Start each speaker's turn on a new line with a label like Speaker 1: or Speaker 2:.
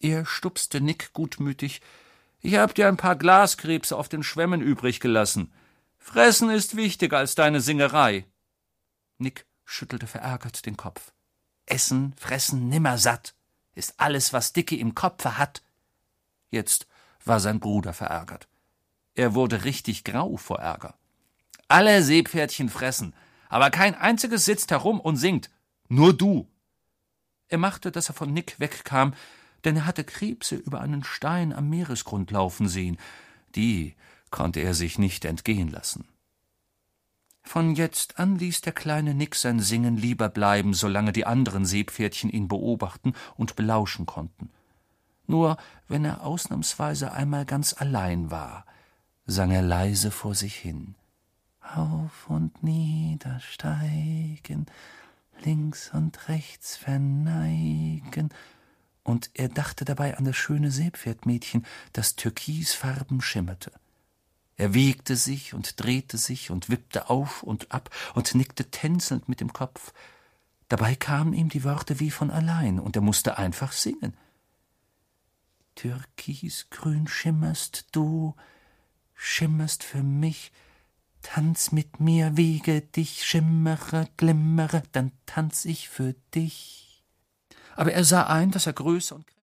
Speaker 1: Er stupste Nick gutmütig. »Ich hab dir ein paar Glaskrebse auf den Schwämmen übrig gelassen. Fressen ist wichtiger als deine Singerei.« Nick schüttelte verärgert den Kopf. »Essen, fressen, nimmersatt ist alles, was Dickie im Kopfe hat.« Jetzt war sein Bruder verärgert. Er wurde richtig grau vor Ärger. »Alle Seepferdchen fressen, aber kein einziges sitzt herum und singt. Nur du.« Er machte, dass er von Nick wegkam, denn er hatte Krebse über einen Stein am Meeresgrund laufen sehen. Die konnte er sich nicht entgehen lassen. Von jetzt an ließ der kleine Nick sein Singen lieber bleiben, solange die anderen Seepferdchen ihn beobachten und belauschen konnten. Nur wenn er ausnahmsweise einmal ganz allein war, sang er leise vor sich hin. Auf und nieder steigen, links und rechts verneigen. Und er dachte dabei an das schöne Seepferdmädchen, das türkisfarben schimmerte. Er wiegte sich und drehte sich und wippte auf und ab und nickte tänzelnd mit dem Kopf. Dabei kamen ihm die Worte wie von allein, und er musste einfach singen. Türkisgrün schimmerst du, schimmerst für mich, tanz mit mir, wiege dich, schimmere, glimmere, dann tanz ich für dich. Aber er sah ein, dass er größer und